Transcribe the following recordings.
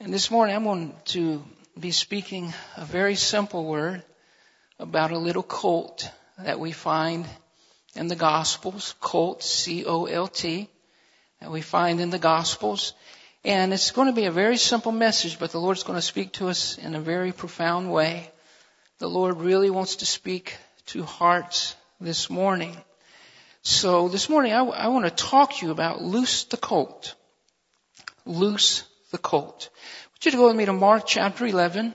And this morning I'm going to be speaking a very simple word about a little colt that we find in the Gospels. Colt, C-O-L-T, that we find in the Gospels. And it's going to be a very simple message, but the Lord's going to speak to us in a very profound way. The Lord really wants to speak to hearts this morning. So this morning I want to talk to you about loose the colt. Loose the colt. I want you to go with me to Mark chapter 11.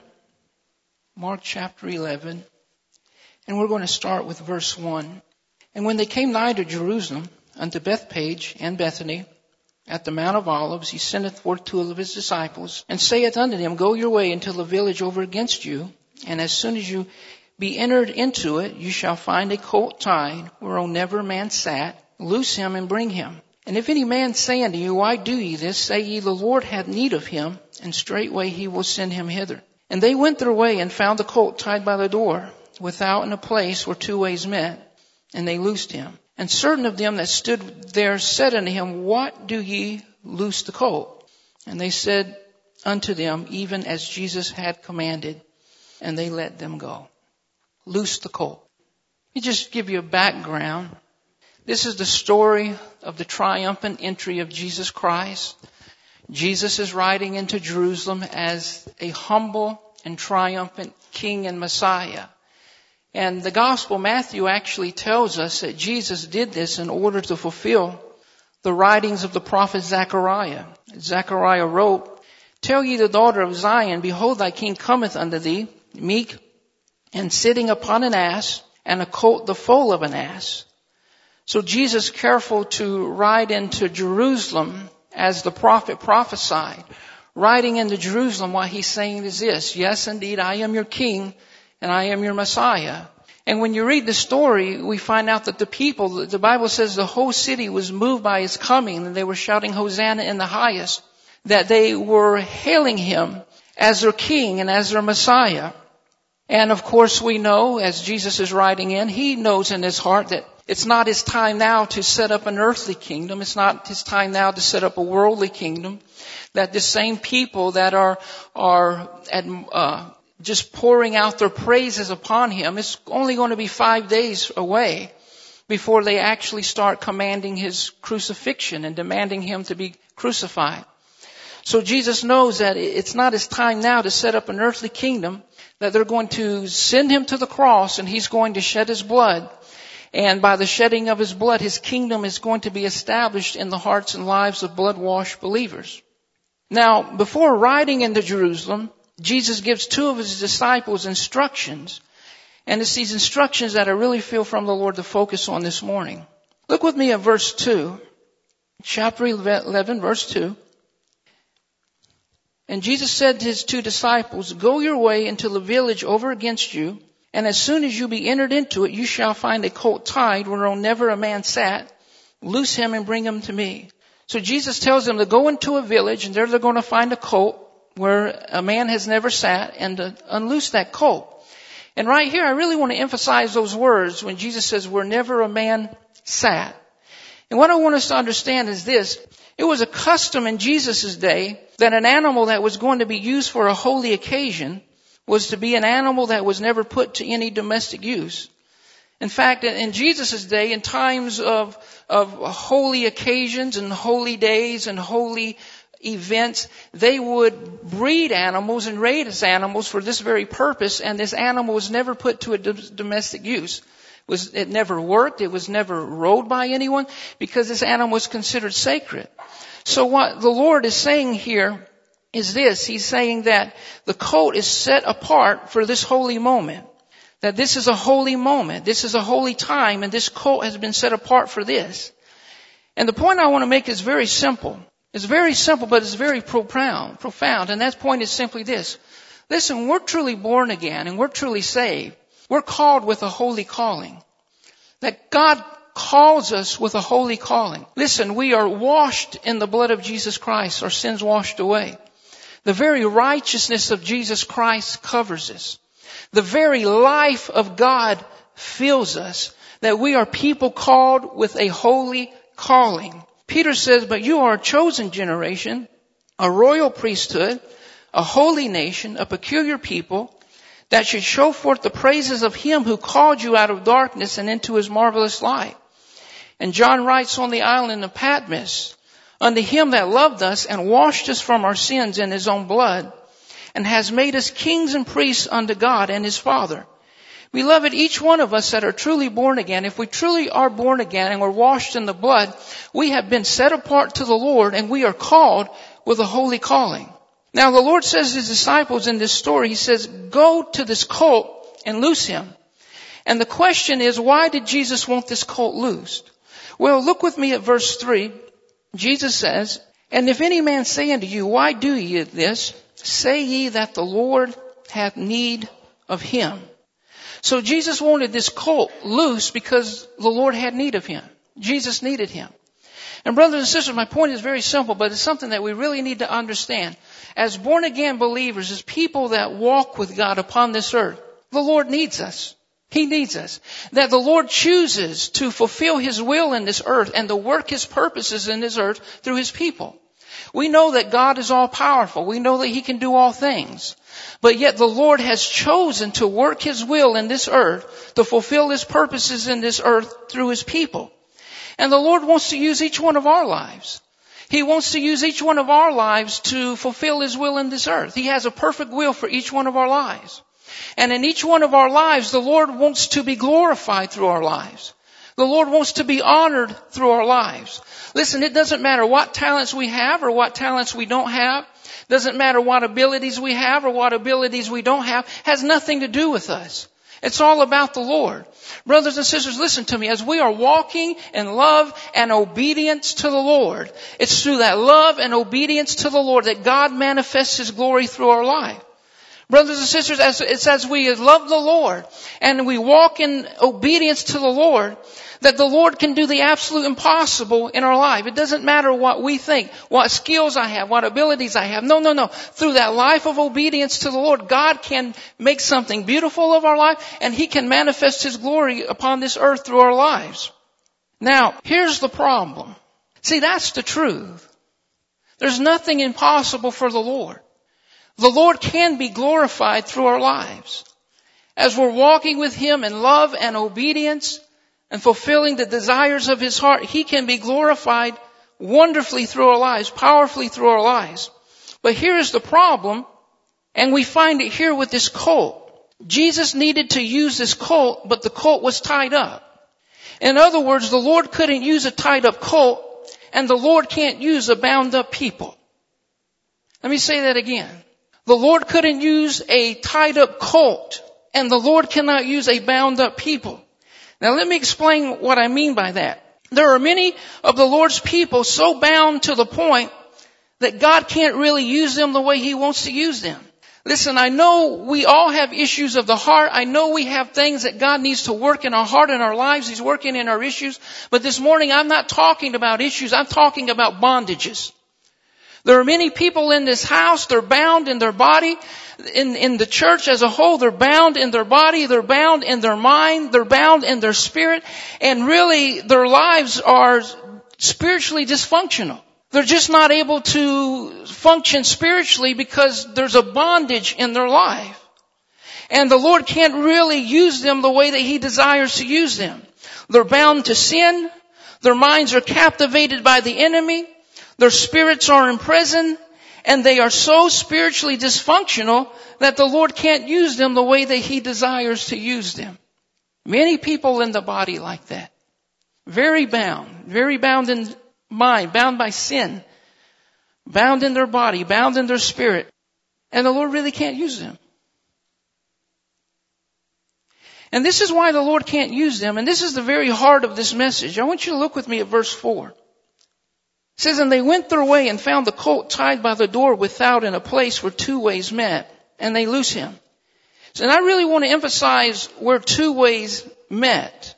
Mark chapter 11. And we're going to start with verse 1. And when they came nigh to Jerusalem, unto Bethpage and Bethany, at the Mount of Olives, he sendeth forth two of his disciples, and saith unto them, Go your way until the village over against you, and as soon as you be entered into it, you shall find a colt tied, whereon never man sat. Loose him and bring him. And if any man say unto you, Why do ye this? Say ye, The Lord hath need of him, and straightway he will send him hither. And they went their way, and found the colt tied by the door, without in a place where two ways met. And they loosed him. And certain of them that stood there said unto him, What do ye loose the colt? And they said unto them, Even as Jesus had commanded. And they let them go. Loose the colt. Let me just give you a background. This is the story of the triumphant entry of Jesus Christ. Jesus is riding into Jerusalem as a humble and triumphant King and Messiah. And the Gospel Matthew actually tells us that Jesus did this in order to fulfill the writings of the prophet Zechariah. Zechariah wrote, Tell ye the daughter of Zion, Behold, thy king cometh unto thee, meek, and sitting upon an ass, and a colt the foal of an ass. So Jesus, careful to ride into Jerusalem as the prophet prophesied, riding into Jerusalem, what he's saying is this, Yes, indeed, I am your king, and I am your Messiah. And when you read the story, we find out that the people, the Bible says the whole city was moved by his coming, and they were shouting Hosanna in the highest, that they were hailing him as their king and as their Messiah. And of course we know, as Jesus is riding in, he knows in his heart that it's not his time now to set up an earthly kingdom. It's not his time now to set up a worldly kingdom. That the same people that are just pouring out their praises upon him, it's only going to be 5 days away before they actually start commanding his crucifixion and demanding him to be crucified. So Jesus knows that it's not his time now to set up an earthly kingdom, that they're going to send him to the cross and he's going to shed his blood. And by the shedding of his blood, his kingdom is going to be established in the hearts and lives of blood-washed believers. Now, before riding into Jerusalem, Jesus gives two of his disciples instructions. And it's these instructions that I really feel from the Lord to focus on this morning. Look with me at verse 2. Chapter 11, verse 2. And Jesus said to his two disciples, Go your way into the village over against you, and as soon as you be entered into it, you shall find a colt tied, whereon never a man sat. Loose him and bring him to me. So Jesus tells them to go into a village, and there they're going to find a colt where a man has never sat, and to unloose that colt. And right here, I really want to emphasize those words when Jesus says, where never a man sat. And what I want us to understand is this. It was a custom in Jesus' day that an animal that was going to be used for a holy occasion was to be an animal that was never put to any domestic use. In fact, in Jesus' day, in times of holy occasions and holy days and holy events, they would breed animals and raise animals for this very purpose, and this animal was never put to a domestic use. It never worked. It was never rode by anyone because this animal was considered sacred. So what the Lord is saying here is this. He's saying that the colt is set apart for this holy moment. That this is a holy moment. This is a holy time, and this colt has been set apart for this. And the point I want to make is very simple. It's very simple, but it's very profound. And that point is simply this. Listen, we're truly born again, and we're truly saved. We're called with a holy calling. That God calls us with a holy calling. Listen, we are washed in the blood of Jesus Christ, our sins washed away. The very righteousness of Jesus Christ covers us. The very life of God fills us. That we are people called with a holy calling. Peter says, but you are a chosen generation, a royal priesthood, a holy nation, a peculiar people, that should show forth the praises of him who called you out of darkness and into his marvelous light. And John writes on the island of Patmos, unto him that loved us and washed us from our sins in his own blood, and has made us kings and priests unto God and his Father. Beloved, each one of us that are truly born again, if we truly are born again and we're washed in the blood, we have been set apart to the Lord and we are called with a holy calling. Now the Lord says to his disciples in this story, he says, go to this colt and loose him. And the question is, why did Jesus want this colt loosed? Well, look with me at verse 3. Jesus says, and if any man say unto you, why do ye this? Say ye that the Lord hath need of him. So Jesus wanted this colt loose because the Lord had need of him. Jesus needed him. And brothers and sisters, my point is very simple, but it's something that we really need to understand. As born again believers, as people that walk with God upon this earth, the Lord needs us. He needs us. That the Lord chooses to fulfill his will in this earth and to work his purposes in this earth through his people. We know that God is all powerful. We know that he can do all things. But yet the Lord has chosen to work his will in this earth, to fulfill his purposes in this earth through his people. And the Lord wants to use each one of our lives. He wants to use each one of our lives to fulfill his will in this earth. He has a perfect will for each one of our lives. And in each one of our lives, the Lord wants to be glorified through our lives. The Lord wants to be honored through our lives. Listen, it doesn't matter what talents we have or what talents we don't have. It doesn't matter what abilities we have or what abilities we don't have. It has nothing to do with us. It's all about the Lord. Brothers and sisters, listen to me. As we are walking in love and obedience to the Lord, it's through that love and obedience to the Lord that God manifests his glory through our life. Brothers and sisters, it's as we love the Lord and we walk in obedience to the Lord that the Lord can do the absolute impossible in our life. It doesn't matter what we think, what skills I have, what abilities I have. No. Through that life of obedience to the Lord, God can make something beautiful of our life and he can manifest his glory upon this earth through our lives. Now, here's the problem. See, that's the truth. There's nothing impossible for the Lord. The Lord can be glorified through our lives. As we're walking with him in love and obedience and fulfilling the desires of his heart, he can be glorified wonderfully through our lives, powerfully through our lives. But here's the problem, and we find it here with this colt. Jesus needed to use this colt, but the colt was tied up. In other words, the Lord couldn't use a tied up colt, and the Lord can't use a bound up people. Let me say that again. The Lord couldn't use a tied up colt, and the Lord cannot use a bound up people. Now let me explain what I mean by that. There are many of the Lord's people so bound to the point that God can't really use them the way he wants to use them. Listen, I know we all have issues of the heart. I know we have things that God needs to work in our heart and our lives. He's working in our issues. But this morning I'm not talking about issues. I'm talking about bondages. There are many people in this house, they're bound in their body. In the church as a whole, they're bound in their body, they're bound in their mind, they're bound in their spirit, and really their lives are spiritually dysfunctional. They're just not able to function spiritually because there's a bondage in their life. And the Lord can't really use them the way that he desires to use them. They're bound to sin, their minds are captivated by the enemy, their spirits are in prison, and they are so spiritually dysfunctional that the Lord can't use them the way that he desires to use them. Many people in the body like that. Very bound in mind, bound by sin, bound in their body, bound in their spirit. And the Lord really can't use them. And this is why the Lord can't use them. And this is the very heart of this message. I want you to look with me at verse 4. It says, and they went their way and found the colt tied by the door without in a place where two ways met, and they loose him. So, and I really want to emphasize where two ways met.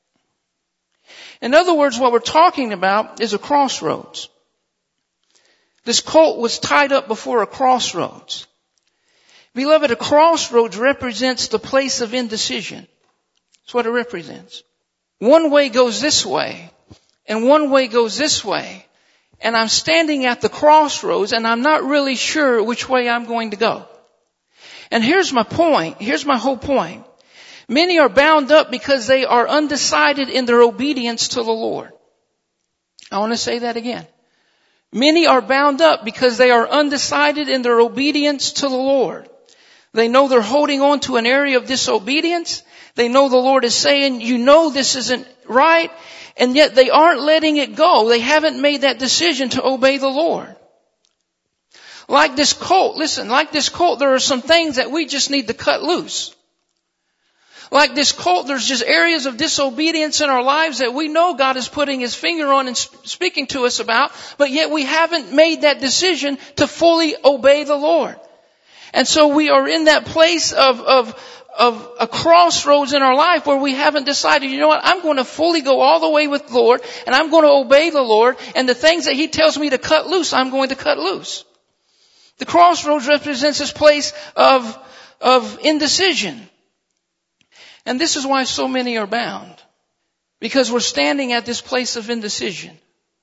In other words, what we're talking about is a crossroads. This colt was tied up before a crossroads. Beloved, a crossroads represents the place of indecision. That's what it represents. One way goes this way, and one way goes this way. and I'm standing at the crossroads and I'm not really sure which way I'm going to go. And here's my point. Here's my whole point. Many are bound up because they are undecided in their obedience to the Lord. I want to say that again. Many are bound up because they are undecided in their obedience to the Lord. They know they're holding on to an area of disobedience. They know the Lord is saying, you know this isn't right, and yet they aren't letting it go. They haven't made that decision to obey the Lord. Like this colt, listen, like this colt, there are some things that we just need to cut loose. Like this colt, there's just areas of disobedience in our lives that we know God is putting His finger on and speaking to us about, but yet we haven't made that decision to fully obey the Lord. And so we are in that place of a crossroads in our life where we haven't decided, you know what, I'm going to fully go all the way with the Lord and I'm going to obey the Lord, and the things that He tells me to cut loose, I'm going to cut loose. The crossroads represents this place of indecision. And this is why so many are bound. Because we're standing at this place of indecision.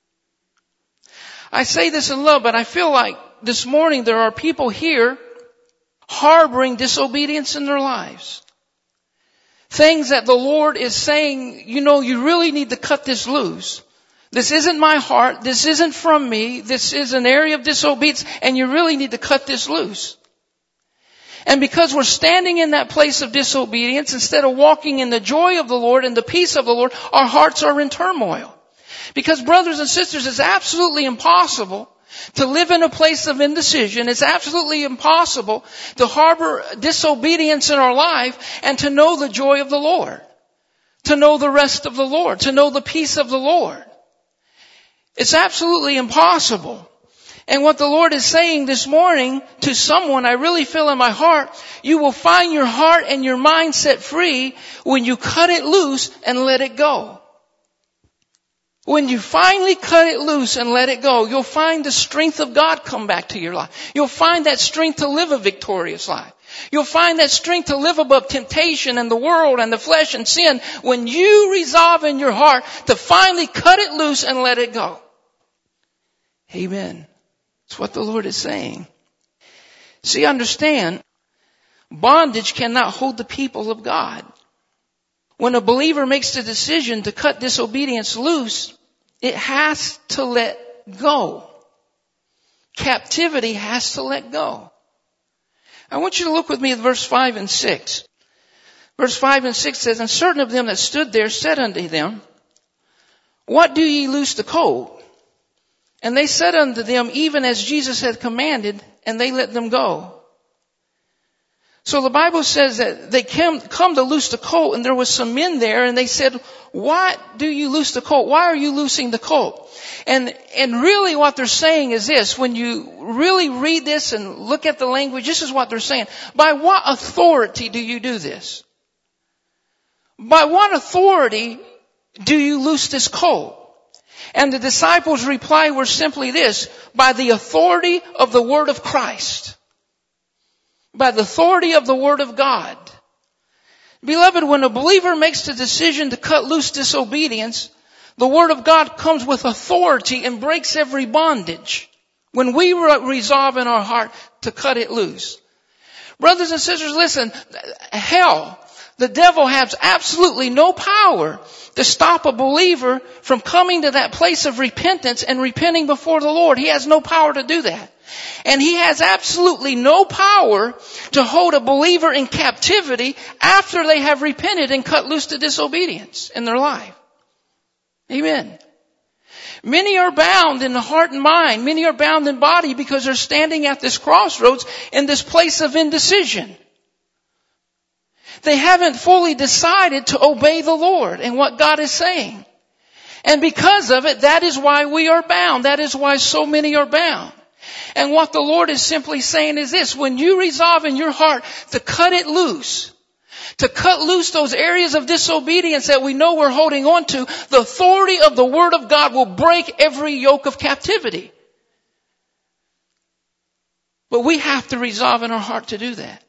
I say this in love, but I feel like this morning there are people here harboring disobedience in their lives. Things that the Lord is saying, you know, you really need to cut this loose. This isn't my heart. This isn't from me. This is an area of disobedience, and you really need to cut this loose. And because we're standing in that place of disobedience, instead of walking in the joy of the Lord and the peace of the Lord, our hearts are in turmoil. Because brothers and sisters, it's absolutely impossible to live in a place of indecision. It's absolutely impossible to harbor disobedience in our life and to know the joy of the Lord, to know the rest of the Lord, to know the peace of the Lord. It's absolutely impossible. And what the Lord is saying this morning to someone, I really feel in my heart, you will find your heart and your mind set free when you cut it loose and let it go. When you finally cut it loose and let it go, you'll find the strength of God come back to your life. You'll find that strength to live a victorious life. You'll find that strength to live above temptation and the world and the flesh and sin when you resolve in your heart to finally cut it loose and let it go. Amen. That's what the Lord is saying. See, understand, bondage cannot hold the people of God. When a believer makes the decision to cut disobedience loose, it has to let go. Captivity has to let go. I want you to look with me at verse 5 and 6. Verse 5 and 6 says, and certain of them that stood there said unto them, what do ye loose the colt? And they said unto them, even as Jesus had commanded, and they let them go. So the Bible says that they come to loose the colt, and there was some men there, and they said, why do you loose the colt? Why are you loosing the colt? And really what they're saying is this, when you really read this and look at the language, this is what they're saying. By what authority do you do this? By what authority do you loose this colt? And the disciples' reply were simply this, by the authority of the word of Christ. By the authority of the word of God. Beloved, when a believer makes the decision to cut loose disobedience, the word of God comes with authority and breaks every bondage. When we resolve in our heart to cut it loose. Brothers and sisters, listen, hell, the devil has absolutely no power to stop a believer from coming to that place of repentance and repenting before the Lord. He has no power to do that. And he has absolutely no power to hold a believer in captivity after they have repented and cut loose the disobedience in their life. Amen. Many are bound in the heart and mind. Many are bound in body because they're standing at this crossroads in this place of indecision. They haven't fully decided to obey the Lord and what God is saying. And because of it, that is why we are bound. That is why so many are bound. And what the Lord is simply saying is this, when you resolve in your heart to cut it loose, to cut loose those areas of disobedience that we know we're holding on to, the authority of the Word of God will break every yoke of captivity. But we have to resolve in our heart to do that.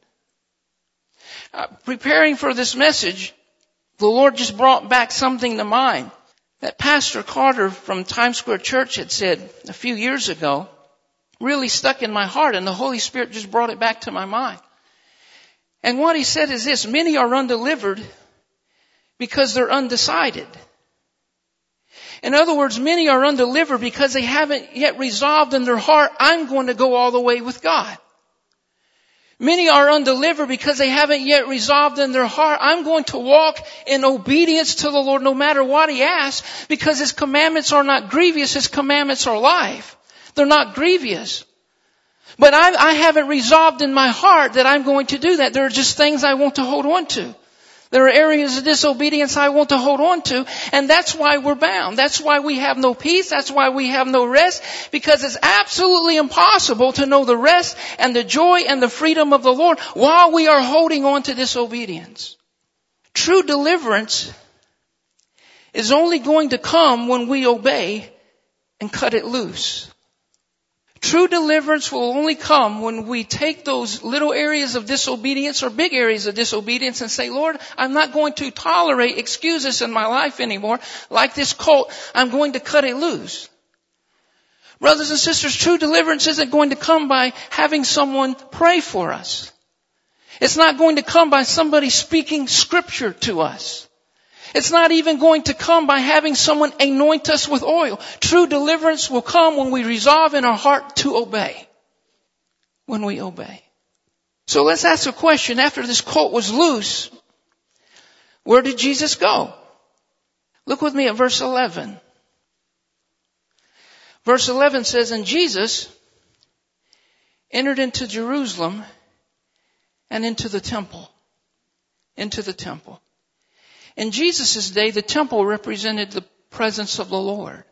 Preparing for this message, the Lord just brought back something to mind that Pastor Carter from Times Square Church had said a few years ago really stuck in my heart, and the Holy Spirit just brought it back to my mind. And what he said is this: many are undelivered because they're undecided. In other words, many are undelivered because they haven't yet resolved in their heart, I'm going to go all the way with God. Many are undelivered because they haven't yet resolved in their heart, I'm going to walk in obedience to the Lord no matter what He asks, because His commandments are not grievous, His commandments are life. They're not grievous. But I haven't resolved in my heart that I'm going to do that. There are just things I want to hold on to. There are areas of disobedience I want to hold on to, and that's why we're bound. That's why we have no peace. That's why we have no rest, because it's absolutely impossible to know the rest and the joy and the freedom of the Lord while we are holding on to disobedience. True deliverance is only going to come when we obey and cut it loose. True deliverance will only come when we take those little areas of disobedience or big areas of disobedience and say, Lord, I'm not going to tolerate excuses in my life anymore. Like this cult, I'm going to cut it loose. Brothers and sisters, true deliverance isn't going to come by having someone pray for us. It's not going to come by somebody speaking scripture to us. It's not even going to come by having someone anoint us with oil. True deliverance will come when we resolve in our heart to obey. When we obey. So let's ask a question. After this colt was loose, where did Jesus go? Look with me at verse 11. Verse 11 says, and Jesus entered into Jerusalem and into the temple. Into the temple. In Jesus' day, the temple represented the presence of the Lord.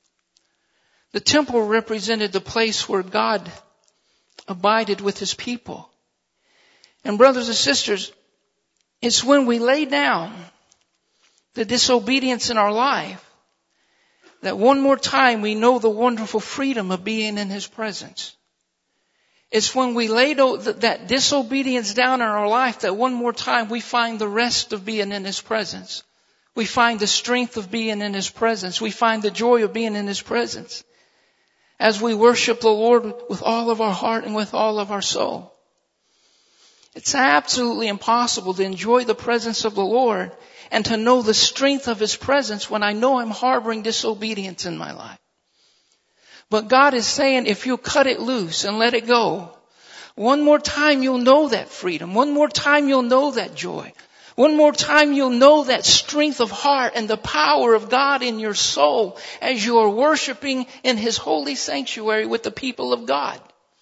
The temple represented the place where God abided with His people. And brothers and sisters, it's when we lay down the disobedience in our life that one more time we know the wonderful freedom of being in His presence. It's when we lay that disobedience down in our life that one more time we find the rest of being in His presence. We find the strength of being in His presence. We find the joy of being in His presence. As we worship the Lord with all of our heart and with all of our soul. It's absolutely impossible to enjoy the presence of the Lord and to know the strength of His presence when I know I'm harboring disobedience in my life. But God is saying, if you cut it loose and let it go, one more time you'll know that freedom. One more time you'll know that joy. One more time you'll know that strength of heart and the power of God in your soul as you are worshiping in His holy sanctuary with the people of God.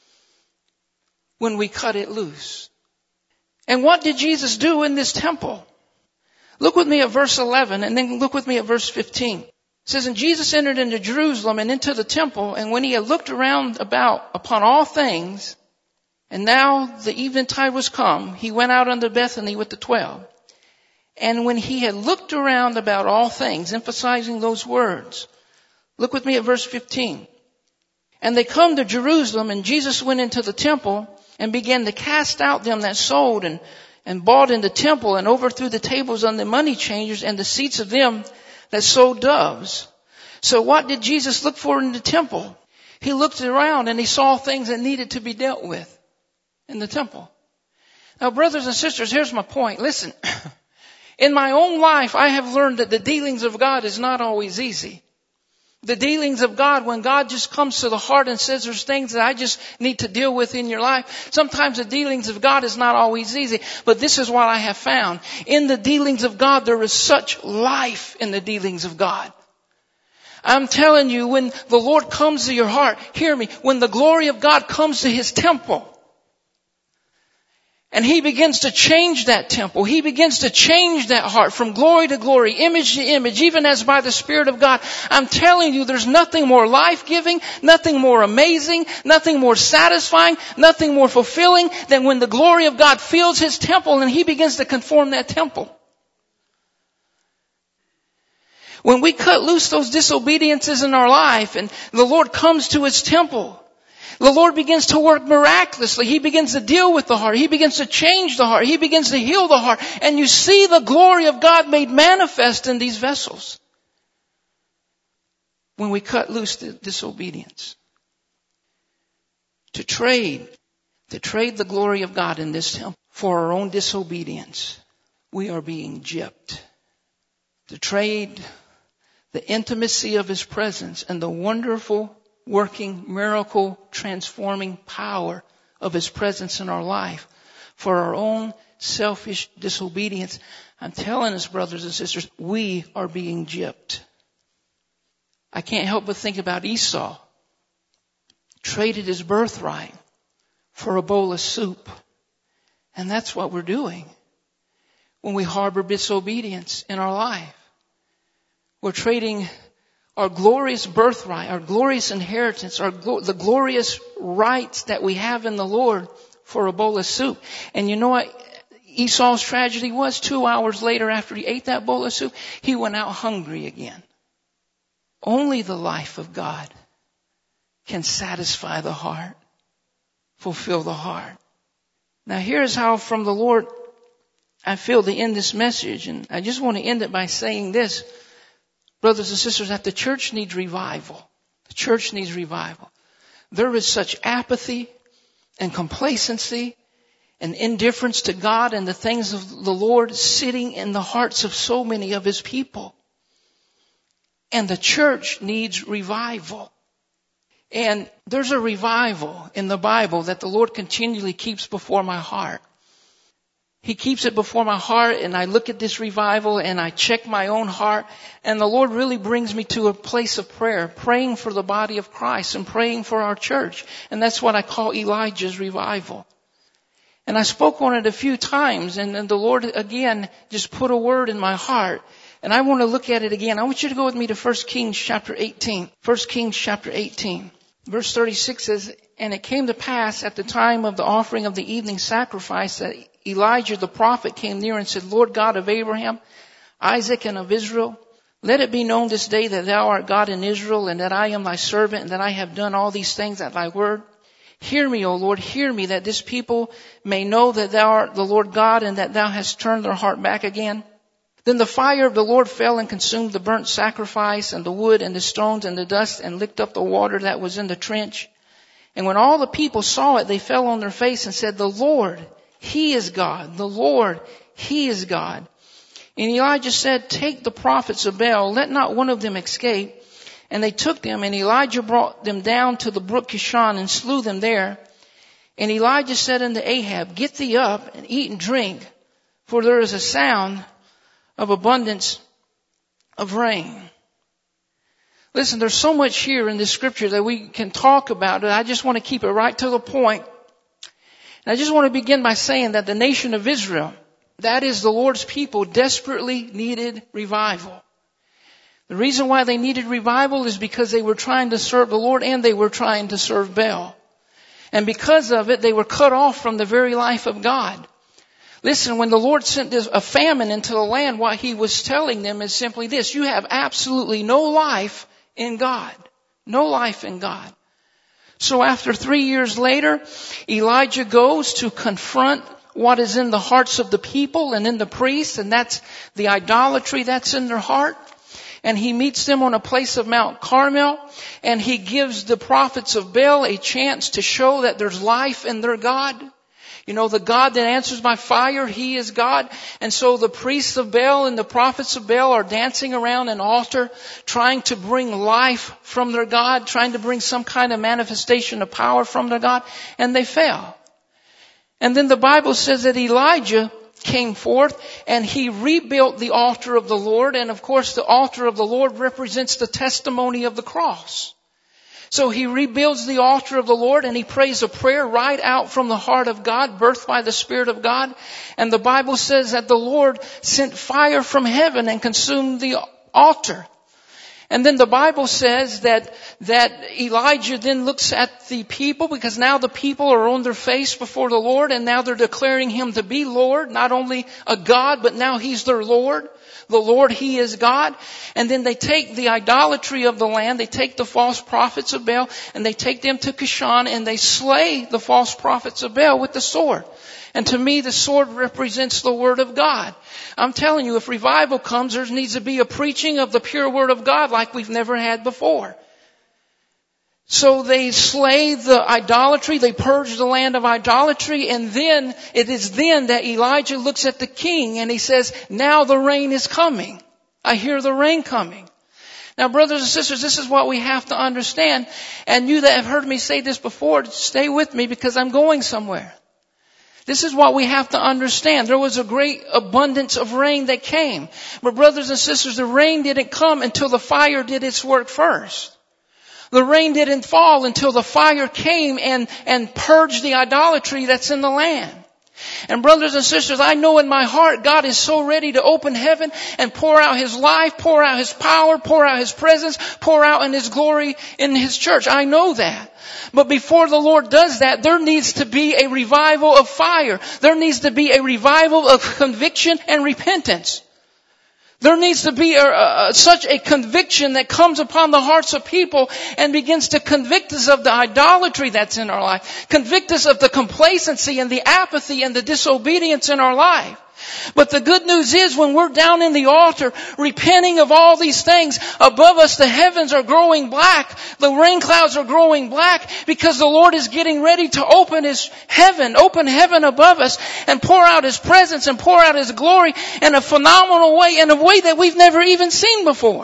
When we cut it loose. And what did Jesus do in this temple? Look with me at verse 11 and then look with me at verse 15. It says, and Jesus entered into Jerusalem and into the temple, and when He had looked around about upon all things, and now the eventide was come, He went out unto Bethany with the 12. And when He had looked around about all things, emphasizing those words, look with me at verse 15. And they come to Jerusalem, and Jesus went into the temple and began to cast out them that sold and bought in the temple, and overthrew the tables on the money changers and the seats of them that sold doves. So what did Jesus look for in the temple? He looked around and He saw things that needed to be dealt with in the temple. Now, brothers and sisters, here's my point. Listen, in my own life, I have learned that the dealings of God is not always easy. The dealings of God, when God just comes to the heart and says there's things that I just need to deal with in your life, sometimes the dealings of God is not always easy. But this is what I have found. In the dealings of God, there is such life in the dealings of God. I'm telling you, when the Lord comes to your heart, hear me, when the glory of God comes to His temple, and He begins to change that temple. He begins to change that heart from glory to glory, image to image, even as by the Spirit of God. I'm telling you, there's nothing more life-giving, nothing more amazing, nothing more satisfying, nothing more fulfilling than when the glory of God fills His temple and He begins to conform that temple. When we cut loose those disobediences in our life and the Lord comes to His temple, the Lord begins to work miraculously. He begins to deal with the heart. He begins to change the heart. He begins to heal the heart. And you see the glory of God made manifest in these vessels. when we cut loose the disobedience. To trade the glory of God in this temple for our own disobedience, we are being gypped. To trade the intimacy of His presence and the wonderful working, miracle, transforming power of His presence in our life for our own selfish disobedience. I'm telling us, brothers and sisters, we are being gypped. I can't help but think about Esau. Traded his birthright for a bowl of soup. And that's what we're doing when we harbor disobedience in our life. We're trading our glorious birthright, our glorious inheritance, the glorious rights that we have in the Lord for a bowl of soup. And you know what Esau's tragedy was? 2 hours later, after he ate that bowl of soup, he went out hungry again. Only the life of God can satisfy the heart, fulfill the heart. Now here's how from the Lord I feel to end this message. And I just want to end it by saying this. Brothers and sisters, that the church needs revival. The church needs revival. There is such apathy and complacency and indifference to God and the things of the Lord sitting in the hearts of so many of His people. And the church needs revival. And there's a revival in the Bible that the Lord continually keeps before my heart. He keeps it before my heart, and I look at this revival and I check my own heart, and the Lord really brings me to a place of prayer, praying for the body of Christ and praying for our church. And that's what I call Elijah's revival. And I spoke on it a few times, and then the Lord again just put a word in my heart. And I want to look at it again. I want you to go with me to 1 Kings chapter 18. 1 Kings chapter 18. Verse 36 says, "And it came to pass at the time of the offering of the evening sacrifice that Elijah the prophet came near and said, Lord God of Abraham, Isaac, and of Israel, let it be known this day that thou art God in Israel, and that I am thy servant, and that I have done all these things at thy word. Hear me, O Lord, hear me, that this people may know that thou art the Lord God, and that thou hast turned their heart back again. Then the fire of the Lord fell and consumed the burnt sacrifice and the wood and the stones and the dust and licked up the water that was in the trench. And when all the people saw it, they fell on their face and said, the Lord, He is God. The Lord, He is God. And Elijah said, take the prophets of Baal, let not one of them escape. And they took them, and Elijah brought them down to the brook Kishon and slew them there. And Elijah said unto Ahab, get thee up and eat and drink, for there is a sound of abundance of rain. Listen, there's so much here in this scripture that we can talk about. I just want to keep it right to the point. And I just want to begin by saying that the nation of Israel, that is the Lord's people, desperately needed revival. The reason why they needed revival is because they were trying to serve the Lord and they were trying to serve Baal. And because of it, they were cut off from the very life of God. Listen, when the Lord sent a famine into the land, what He was telling them is simply this: you have absolutely no life in God. No life in God. So after 3 years later, Elijah goes to confront what is in the hearts of the people and in the priests, and that's the idolatry that's in their heart. And he meets them on a place of Mount Carmel, and he gives the prophets of Baal a chance to show that there's life in their God. You know, the God that answers by fire, He is God. And so the priests of Baal and the prophets of Baal are dancing around an altar, trying to bring life from their God, trying to bring some kind of manifestation of power from their God, and they fail. And then the Bible says that Elijah came forth and he rebuilt the altar of the Lord. And of course, the altar of the Lord represents the testimony of the cross. So he rebuilds the altar of the Lord and he prays a prayer right out from the heart of God, birthed by the Spirit of God. And the Bible says that the Lord sent fire from heaven and consumed the altar. And then the Bible says that Elijah then looks at the people, because now the people are on their face before the Lord, and now they're declaring Him to be Lord, not only a God, but now He's their Lord. the Lord, He is God. And then they take the idolatry of the land, they take the false prophets of Baal, and they take them to Kishon, and they slay the false prophets of Baal with the sword. And to me, the sword represents the Word of God. I'm telling you, if revival comes, there needs to be a preaching of the pure Word of God like we've never had before. So they slay the idolatry, they purge the land of idolatry, and then, it is then that Elijah looks at the king and he says, now the rain is coming. I hear the rain coming. Now, brothers and sisters, this is what we have to understand. And you that have heard me say this before, stay with me because I'm going somewhere. This is what we have to understand. There was a great abundance of rain that came. But brothers and sisters, the rain didn't come until the fire did its work first. The rain didn't fall until the fire came and purged the idolatry that's in the land. And brothers and sisters, I know in my heart God is so ready to open heaven and pour out His life, pour out His power, pour out His presence, pour out in His glory in His church. I know that. But before the Lord does that, there needs to be a revival of fire. There needs to be a revival of conviction and repentance. There needs to be such a conviction that comes upon the hearts of people and begins to convict us of the idolatry that's in our life. Convict us of the complacency and the apathy and the disobedience in our life. But the good news is when we're down in the altar repenting of all these things, above us the heavens are growing black. The rain clouds are growing black because the Lord is getting ready to open heaven above us and pour out His presence and pour out His glory in a phenomenal way, in a way that we've never even seen before.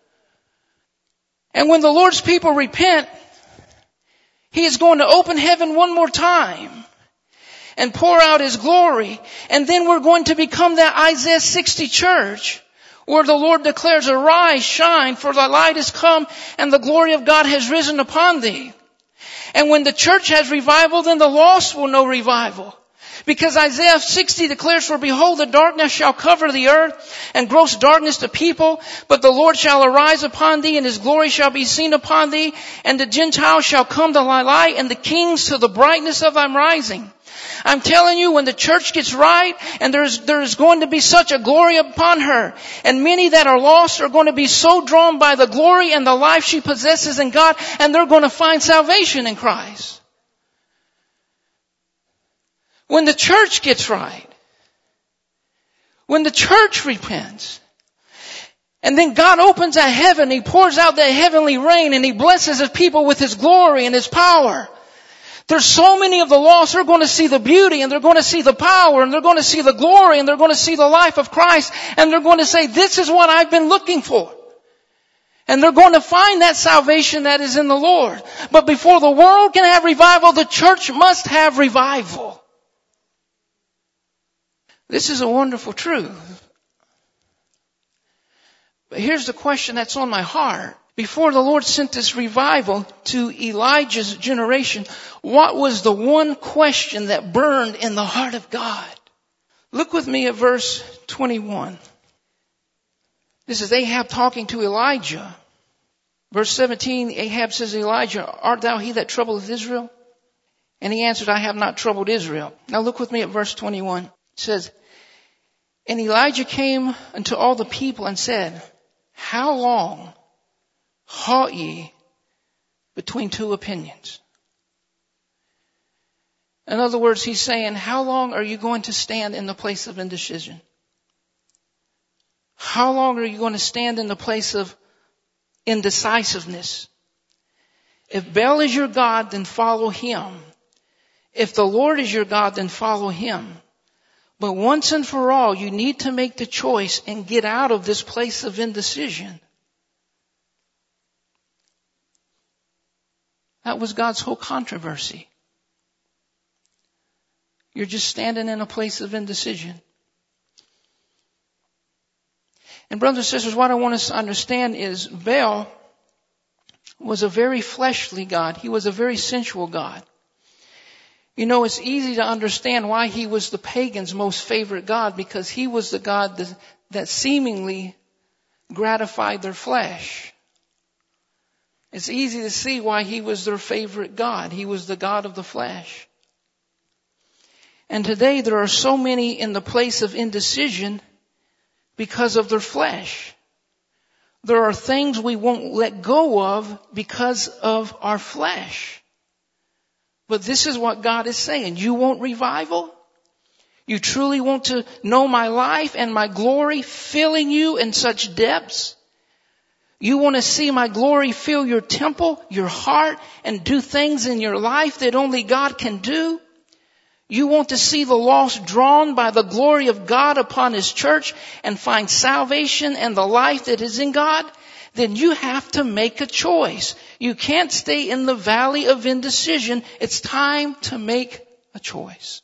And when the Lord's people repent, He is going to open heaven one more time and pour out His glory. And then we're going to become that Isaiah 60 church where the Lord declares, arise, shine, for thy light is come and the glory of God has risen upon thee. And when the church has revival, then the lost will know revival. Because Isaiah 60 declares, for behold, the darkness shall cover the earth and gross darkness the people. But the Lord shall arise upon thee and His glory shall be seen upon thee. And the Gentiles shall come to thy light and the kings to the brightness of thy rising. I'm telling you, when the church gets right, and there's going to be such a glory upon her, and many that are lost are going to be so drawn by the glory and the life she possesses in God, and they're going to find salvation in Christ. When the church gets right, when the church repents, and then God opens that heaven, He pours out that heavenly rain, and He blesses His people with His glory and His power. There's so many of the lost who are going to see the beauty and they're going to see the power and they're going to see the glory and they're going to see the life of Christ and they're going to say, this is what I've been looking for. And they're going to find that salvation that is in the Lord. But before the world can have revival, the church must have revival. This is a wonderful truth. But here's the question that's on my heart. Before the Lord sent this revival to Elijah's generation, what was the one question that burned in the heart of God? Look with me at verse 21. This is Ahab talking to Elijah. Verse 17, Ahab says to Elijah, art thou he that troubleth Israel? And he answered, I have not troubled Israel. Now look with me at verse 21. It says, and Elijah came unto all the people and said, how long halt ye between two opinions? In other words, he's saying, how long are you going to stand in the place of indecision? How long are you going to stand in the place of indecisiveness? If Baal is your God, then follow him. If the Lord is your God, then follow him. But once and for all, you need to make the choice and get out of this place of indecision. That was God's whole controversy. You're just standing in a place of indecision. And brothers and sisters, what I want us to understand is Baal was a very fleshly God. He was a very sensual God. You know, it's easy to understand why he was the pagan's most favorite God, because he was the God that seemingly gratified their flesh. It's easy to see why he was their favorite God. He was the God of the flesh. And today there are so many in the place of indecision because of their flesh. There are things we won't let go of because of our flesh. But this is what God is saying. You want revival? You truly want to know my life and my glory filling you in such depths? You want to see my glory fill your temple, your heart, and do things in your life that only God can do? You want to see the lost drawn by the glory of God upon His church and find salvation and the life that is in God? Then you have to make a choice. You can't stay in the valley of indecision. It's time to make a choice.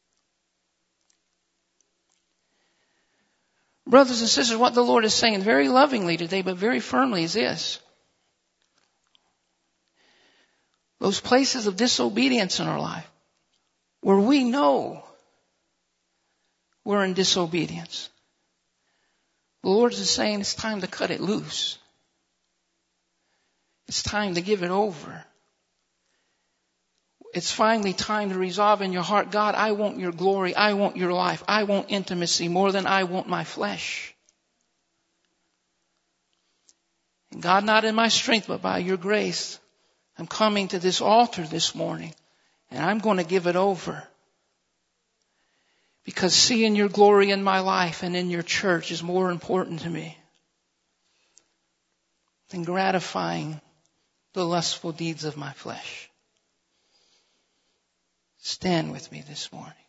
Brothers and sisters, what the Lord is saying very lovingly today, but very firmly, is this. Those places of disobedience in our life, where we know we're in disobedience, the Lord is saying it's time to cut it loose. It's time to give it over. It's finally time to resolve in your heart, God, I want your glory. I want your life. I want intimacy more than I want my flesh. And God, not in my strength, but by your grace, I'm coming to this altar this morning, and I'm going to give it over. Because seeing your glory in my life and in your church is more important to me than gratifying the lustful deeds of my flesh. Stand with me this morning.